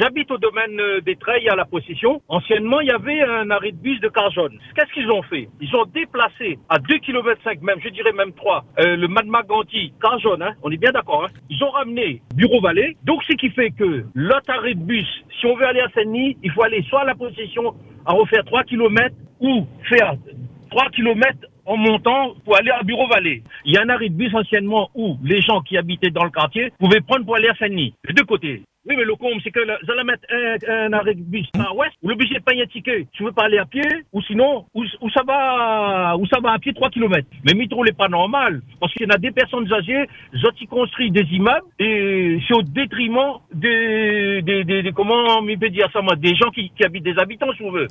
J'habite au domaine des Treilles à la Possession. Anciennement, il y avait un arrêt de bus de Carjonne. Qu'est-ce qu'ils ont fait? Ils ont déplacé à 2,5 km, même, je dirais même 3, le Madmaganti, Carjonne, hein, on est bien d'accord, hein. Ils ont ramené Bureau-Vallée. Donc, ce qui fait que l'autre arrêt de bus, si on veut aller à Saint-Denis, il faut aller soit à la Possession à refaire 3 km ou faire 3 km en montant pour aller à Bureau-Vallée. Il y a un arrêt de bus anciennement où les gens qui habitaient dans le quartier pouvaient prendre pour aller à Saint-Denis. Les deux côtés. Oui, mais le comble, c'est que vous allez mettre un arrêt de bus à l'ouest, où l'obligé de payer un ticket. Tu veux pas aller à pied, ou sinon, où ça va à pied 3 km. Mais Mitro n'est pas normal, parce qu'il y en a des personnes âgées, qui construisent des immeubles, et c'est au détriment comment on peut dire ça, moi, des gens qui habitent, des habitants, si on veut.